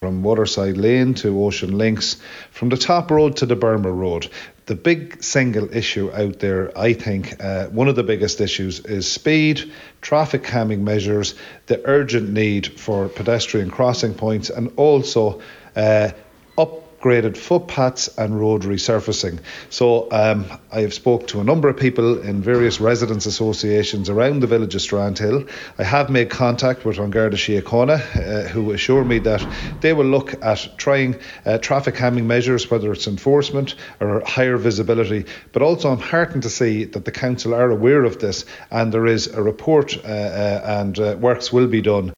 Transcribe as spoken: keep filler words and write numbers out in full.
from Waterside Lane to Ocean Links, from the top road to the Burma Road. The big single issue out there, I think, uh, one of the biggest issues is speed, traffic calming measures, the urgent need for pedestrian crossing points, and also uh, upgraded footpaths and road resurfacing. So um, I have spoke to a number of people in various residents associations around the village of Strandhill. I have made contact with An Garda Síochána, uh, who assure me that they will look at trying uh, traffic calming measures, whether it's enforcement or higher visibility. But also I'm heartened to see that the council are aware of this, and there is a report uh, uh, and uh, works will be done